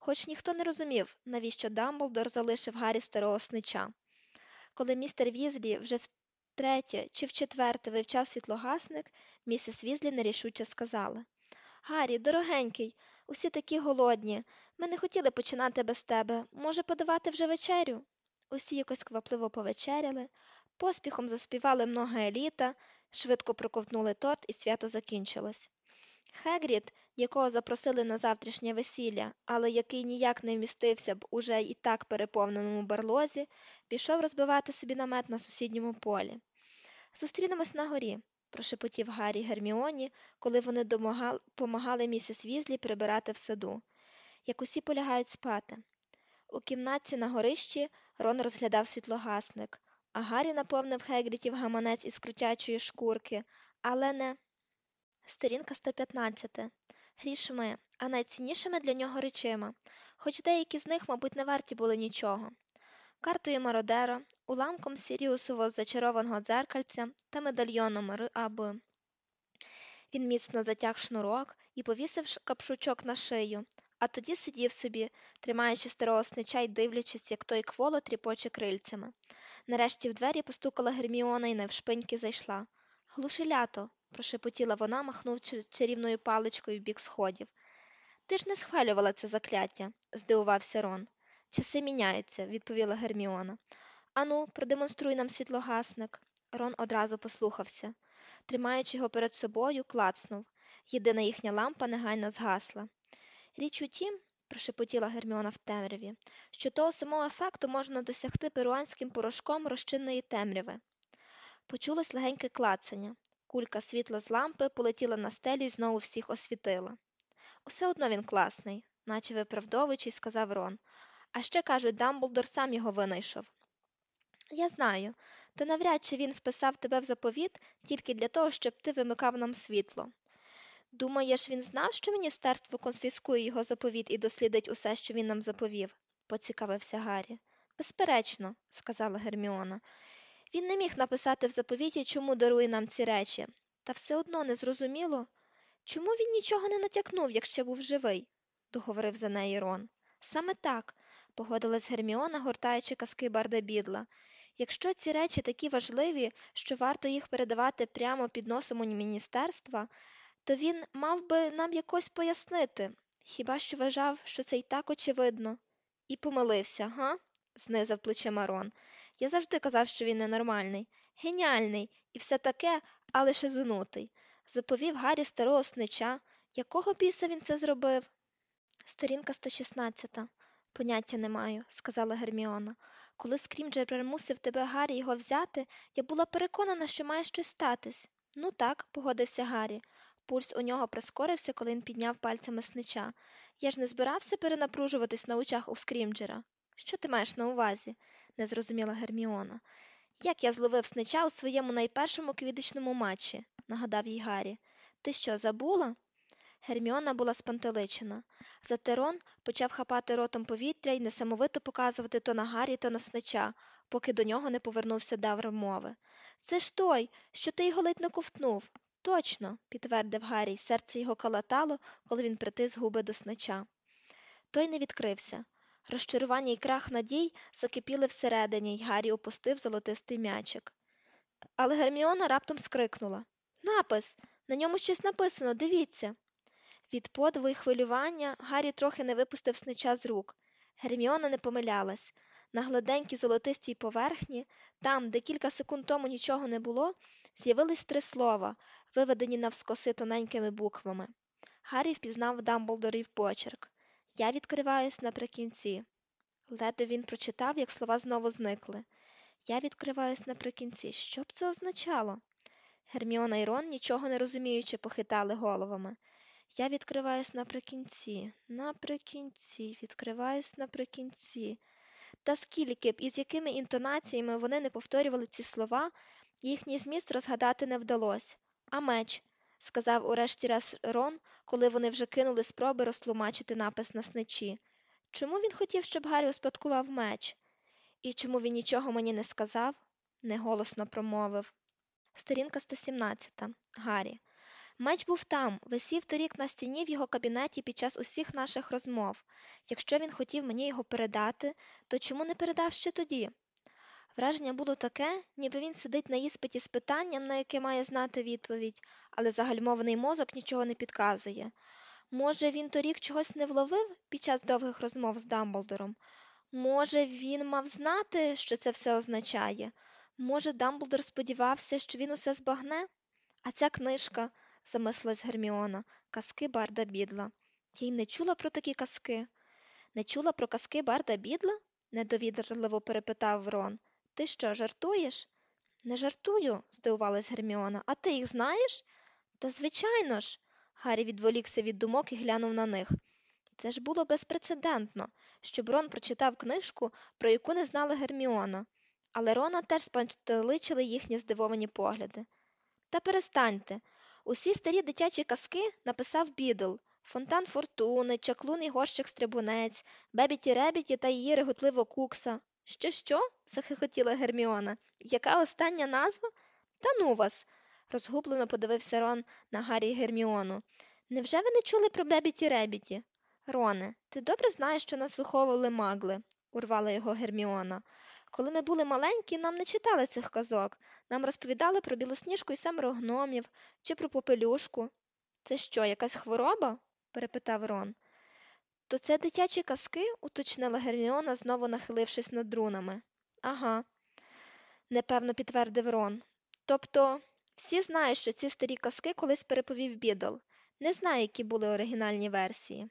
Хоч ніхто не розумів, навіщо Дамблдор залишив Гаррі старого снича. Коли містер Візлі вже втретє чи вчетверте вивчав світлогасник, місіс Візлі нерішуче сказала: «Гаррі, дорогенький, усі такі голодні. Ми не хотіли починати без тебе. Може, подавати вже вечерю?» Усі якось квапливо повечеряли, поспіхом заспівали «Многое літа», швидко проковтнули торт, і свято закінчилось. Хегрід, якого запросили на завтрашнє весілля, але який ніяк не вмістився б уже і так переповненому барлозі, пішов розбивати собі намет на сусідньому полі. «Зустрінемось на горі», – прошепотів Гаррі Герміоні, коли вони помагали місіс Візлі прибирати в саду. Як усі полягають спати. У кімнатці на горищі Рон розглядав світлогасник, а Гаррі наповнив Хегрідів гаманець із крутячої шкурки, але не... Сторінка 115. Грішми, а найціннішими для нього речима, хоч деякі з них, мабуть, не варті були нічого. Картою мародера, уламком Сіріусового зачарованого дзеркальця та медальйоном Р.А.Б. Він міцно затяг шнурок і повісив капшучок на шию, а тоді сидів собі, тримаючи старого снича й дивлячись, як той кволо тріпоче крильцями. Нарешті в двері постукала Герміона і навшпиньки зайшла. «Глушелято!» – прошепотіла вона, махнувши чарівною паличкою в бік сходів. «Ти ж не схвалювала це закляття?» – здивувався Рон. «Часи міняються», – відповіла Герміона. «Ану, продемонструй нам світлогасник». Рон одразу послухався. Тримаючи його перед собою, клацнув. Єдина їхня лампа негайно згасла. «Річ у тім, – прошепотіла Герміона в темряві, – що того самого ефекту можна досягти перуанським порошком розчинної темряви». Почулось легеньке клацання. Кулька світла з лампи полетіла на стелю і знову всіх освітила. «Усе одно він класний», – наче виправдовуючись, сказав Рон. «А ще, кажуть, Дамблдор сам його винайшов». «Я знаю, та навряд чи він вписав тебе в заповіт тільки для того, щоб ти вимикав нам світло. Думаєш, він знав, що міністерство конфіскує його заповіт і дослідить усе, що він нам заповів?» – поцікавився Гаррі. «Безперечно», – сказала Герміона. «Він не міг написати в заповіті, чому дарує нам ці речі. Та все одно не зрозуміло, чому він нічого не натякнув, як ще був живий?» – договорив за неї Рон. «Саме так», – погодилась Герміона, гортаючи казки Барда Бідла. «Якщо ці речі такі важливі, що варто їх передавати прямо під носом у міністерства, то він мав би нам якось пояснити. Хіба що вважав, що це й так очевидно?» «І помилився, га?» – знизав плечима Рон. «Я завжди казав, що він ненормальний. Геніальний і все таке, але шизонутий. Заповів Гаррі старого снича. Якого біса він це зробив?» Сторінка 116. «Поняття не маю», – сказала Герміона. «Коли Скрімджер примусив тебе, Гаррі, його взяти, я була переконана, що має щось статись». «Ну так», – погодився Гаррі. Пульс у нього прискорився, коли він підняв пальцями снича. «Я ж не збирався перенапружуватись на очах у Скрімджера». «Що ти маєш на увазі?» – не зрозуміла Герміона. «Як я зловив снича у своєму найпершому квідичному матчі», – нагадав їй Гаррі. «Ти що, забула?» Герміона була спантеличена. Зате Рон почав хапати ротом повітря і несамовито показувати то на Гаррі, то на снича, поки до нього не повернувся давр мови. «Це ж той, що ти його ледь не ковтнув». «Точно», – підтвердив Гаррі, серце його калатало, коли він притис губи до снича. Той не відкрився. Розчарування й крах надій закипіли всередині, й Гаррі опустив золотистий м'ячик. Але Герміона раптом скрикнула. «Напис! На ньому щось написано, дивіться!» Від подиву й хвилювання Гаррі трохи не випустив снича з рук. Герміона не помилялась. На гладенькій золотистій поверхні, там, де кілька секунд тому нічого не було, з'явились 3 слова, виведені навскоси тоненькими буквами. Гаррі впізнав Дамблдорів почерк. «Я відкриваюсь наприкінці». Ледве він прочитав, як слова знову зникли. «Я відкриваюсь наприкінці». Що б це означало? Герміона і Рон, нічого не розуміючи, похитали головами. «Я відкриваюсь наприкінці, відкриваюсь наприкінці». Та скільки б і з якими інтонаціями вони не повторювали ці слова, їхній зміст розгадати не вдалося. «А меч?» – сказав урешті-решт Рон, коли вони вже кинули спроби розтлумачити напис на сничі. «Чому він хотів, щоб Гаррі успадкував меч? І чому він нічого мені не сказав?» – неголосно промовив. Сторінка 117. Гаррі. Меч був там, висів торік на стіні в його кабінеті під час усіх наших розмов. Якщо він хотів мені його передати, то чому не передав ще тоді? Враження було таке, ніби він сидить на іспиті з питанням, на яке має знати відповідь, але загальмований мозок нічого не підказує. Може, він торік чогось не вловив під час довгих розмов з Дамблдором? Може, він мав знати, що це все означає? Може, Дамблдор сподівався, що він усе збагне? А ця книжка, замислилась Герміона, казки Барда Бідла. Я й не чула про такі казки. Не чула про казки Барда Бідла? Недовірливо перепитав Рон. Ти що, жартуєш? Не жартую, здивувалась Герміона. А ти їх знаєш? Та звичайно ж. Гаррі відволікся від думок і глянув на них. Це ж було безпрецедентно, щоб Рон прочитав книжку, про яку не знала Герміона. Але Рона теж спантеличили їхні здивовані погляди. Та перестаньте. Усі старі дитячі казки написав Бідл. Фонтан Фортуни, Чаклун і Горщик-стрибунець, Бебіті-ребіті та її реготливо кукса. Що? Захихотіла Герміона. Яка остання назва? Та ну вас. Розгублено подивився Рон на Гаррі й Герміону. Невже ви не чули про Бебіті-ребіті? Роне, ти добре знаєш, що нас виховували магли, урвала його Герміона. Коли ми були маленькі, нам не читали цих казок. Нам розповідали про Білосніжку і семеро гномів, чи про попелюшку. Це що, якась хвороба? Перепитав Рон. То це дитячі казки, уточнила Герміона, знову нахилившись над рунами. Ага, непевно підтвердив Рон. Тобто, всі знають, що ці старі казки колись переповів Бідл. Не знаю, які були оригінальні версії.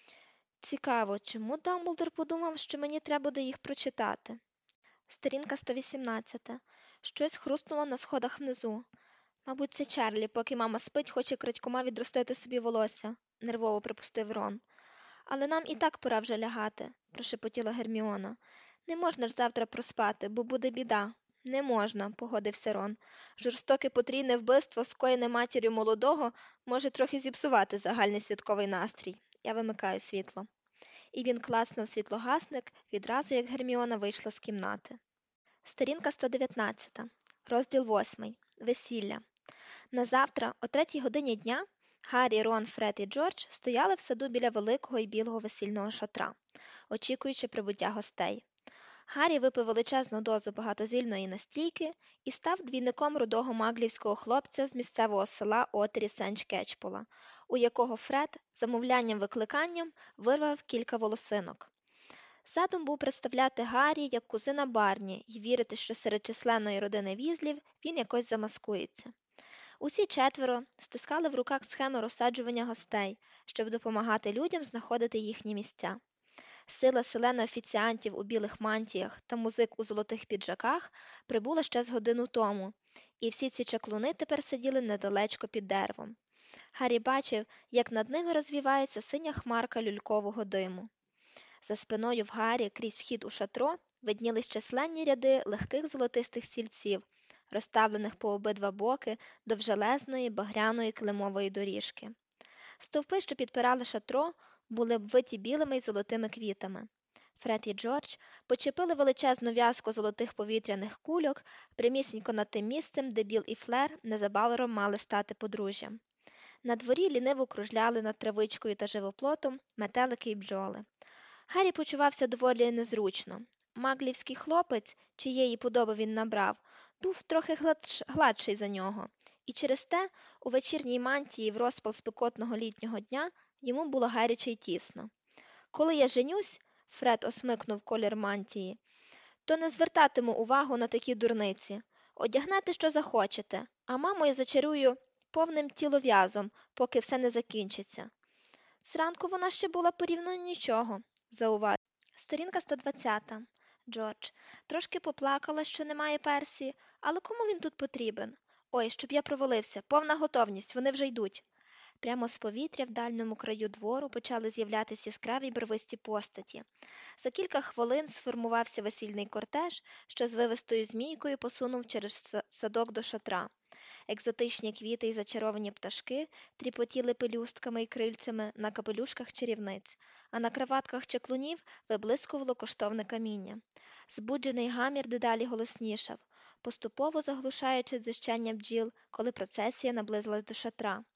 Цікаво, чому Дамблдор подумав, що мені треба буде їх прочитати? Сторінка 118. Щось хрустнуло на сходах внизу. Мабуть, це Чарлі, поки мама спить, хоче крадькома відростити собі волосся, нервово припустив Рон. Але нам і так пора вже лягати, прошепотіла Герміона. Не можна ж завтра проспати, бо буде біда. Не можна, погодився Рон. Жорстоке потрійне вбивство, скоєне матір'ю молодого, може трохи зіпсувати загальний святковий настрій. Я вимикаю світло. І він класнув світлогасник відразу, як Герміона вийшла з кімнати. Сторінка 119. Розділ 8. Весілля. Назавтра, о 3 годині дня, Гаррі, Рон, Фред і Джордж стояли в саду біля великого і білого весільного шатра, очікуючи прибуття гостей. Гаррі випив величезну дозу багатозільної настійки і став двійником рудого маглівського хлопця з місцевого села Отері Сенч-Кетчпола, у якого Фред замовлянням-викликанням вирвав кілька волосинок. Задум був представляти Гаррі як кузина Барні і вірити, що серед численної родини Візлів він якось замаскується. Усі четверо стискали в руках схеми розсаджування гостей, щоб допомагати людям знаходити їхні місця. Сила селени офіціантів у білих мантіях та музик у золотих піджаках прибула ще з годину тому, і всі ці чаклуни тепер сиділи недалечко під деревом. Гаррі бачив, як над ними розвівається синя хмарка люлькового диму. За спиною в Гаррі, крізь вхід у шатро, виднілись численні ряди легких золотистих стільців, розставлених по обидва боки довжелезної багряної килимової доріжки. Стовпи, що підпирали шатро, були обвиті білими й золотими квітами. Фред і Джордж почепили величезну в'язку золотих повітряних кульок прямісінько над тим місцем, де Біл і Флер незабаром мали стати подружжям. На дворі ліниво кружляли над травичкою та живоплотом метелики й бджоли. Гаррі почувався доволі незручно. Маглівський хлопець, чиєї подоби він набрав, був трохи гладший за нього, і через те у вечірній мантії в розпал спекотного літнього дня йому було гаряче й тісно. «Коли я женюсь», – Фред осмикнув колір мантії, – «то не звертатиму увагу на такі дурниці. Одягнете, що захочете, а маму я зачарую повним тілов'язом, поки все не закінчиться». Зранку вона ще була порівняно нічого, зауважив. Сторінка 120. Джордж. Трошки поплакала, що немає Персі, але кому він тут потрібен? Ой, щоб я провалився, повна готовність, вони вже йдуть. Прямо з повітря в дальньому краю двору почали з'являтися яскраві барвисті постаті. За кілька хвилин сформувався весільний кортеж, що з вивистою змійкою посунув через садок до шатра. Екзотичні квіти й зачаровані пташки тріпотіли пелюстками й крильцями на капелюшках чарівниць, а на краватках чаклунів виблискувало коштовне каміння. Збуджений гамір дедалі голоснішав, поступово заглушаючи дзижчання бджіл, коли процесія наблизилась до шатра.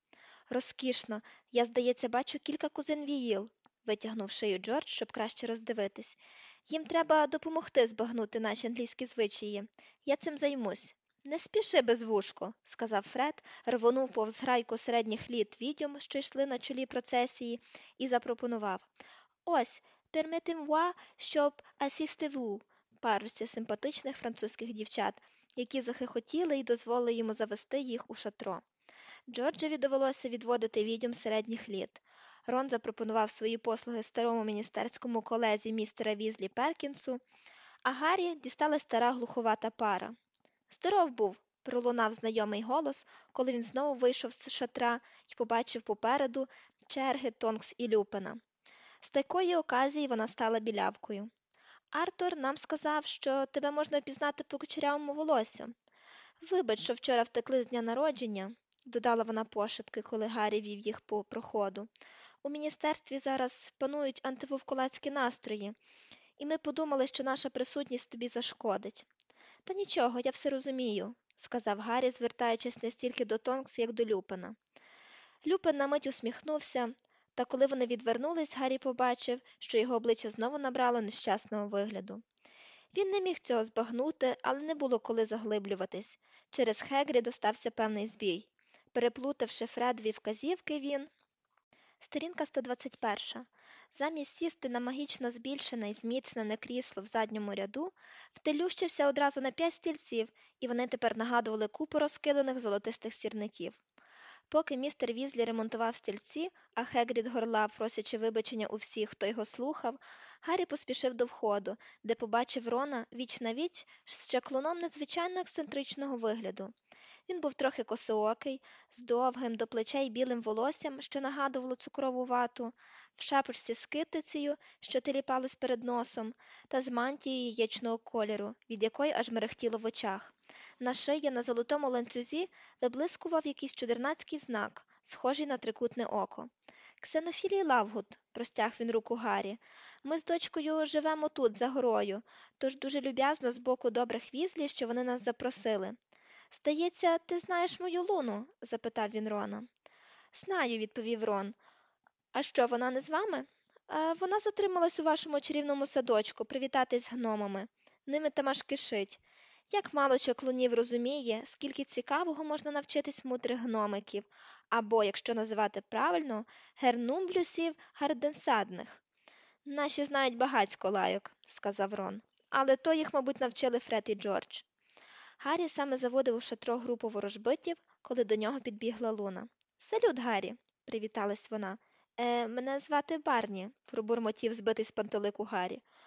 Розкішно. Я, здається, бачу кілька кузин Віїл, витягнув шию Джордж, щоб краще роздивитись. Їм треба допомогти збагнути наші англійські звичаї. Я цим займусь. Не спіши, безвушко, сказав Фред, рвонув повз грайку середніх літ відьом, що йшли на чолі процесії, і запропонував. Ось, permettez-moi, щоб assistez-vous, парусі симпатичних французьких дівчат, які захихотіли і дозволили йому завести їх у шатро. Джорджеві довелося відводити відьом середніх літ. Рон запропонував свої послуги старому міністерському колезі містера Візлі Перкінсу, а Гаррі дістала стара глуховата пара. Здоров був, пролунав знайомий голос, коли він знову вийшов з шатра і побачив попереду черги Тонкс і Люпена. З такої оказії вона стала білявкою. Артур нам сказав, що тебе можна впізнати по кучерявому волосю. Вибач, що вчора втекли з дня народження, додала вона пошепки, коли Гаррі вів їх по проходу. У міністерстві зараз панують антивовкулацькі настрої, і ми подумали, що наша присутність тобі зашкодить. Та нічого, я все розумію, сказав Гаррі, звертаючись не стільки до Тонкс, як до Люпена. Люпен на мить усміхнувся, та коли вони відвернулись, Гаррі побачив, що його обличчя знову набрало нещасного вигляду. Він не міг цього збагнути, але не було коли заглиблюватись. Через Хегріда стався певний збій. Переплутавши Фредові вказівки, він... Сторінка 121. Замість сісти на магічно збільшене й зміцнене крісло в задньому ряду, втелющився одразу на 5 стільців, і вони тепер нагадували купу розкиданих золотистих сірників. Поки містер Візлі ремонтував стільці, а Хегрід горлав, просячи вибачення у всіх, хто його слухав, Гаррі поспішив до входу, де побачив Рона віч на віч з чаклуном надзвичайно ексцентричного вигляду. Він був трохи косоокий, з довгим до плечей білим волоссям, що нагадувало цукрову вату, в шапочці з китицею, що теліпалась перед носом, та з мантією яєчного кольору, від якої аж мерехтіло в очах. На шиї на золотому ланцюзі виблискував якийсь чудернацький знак, схожий на трикутне око. «Ксенофілій Лавгуд», – простяг він руку Гаррі. «Ми з дочкою живемо тут, за горою, тож дуже люб'язно з боку добрих Візлі, що вони нас запросили». «Здається, ти знаєш мою Луну?» – запитав він Рона. «Знаю», – відповів Рон. «А що, вона не з вами?» «Вона затрималась у вашому чарівному садочку привітатись з гномами. Ними там аж кишить. Як мало чаклунів розуміє, скільки цікавого можна навчитись мудрих гномиків, або, якщо називати правильно, гернумблюсів гарденсадних». «Наші знають багацько лайок», – сказав Рон. «Але то їх, мабуть, навчили Фред і Джордж». Гаррі саме заводив у шатро групу ворожбитів, коли до нього підбігла Луна. «Салют, Гаррі!» – привіталась вона. Мене звати Барні», – пробурмотів збитий з пантелику Гаррі.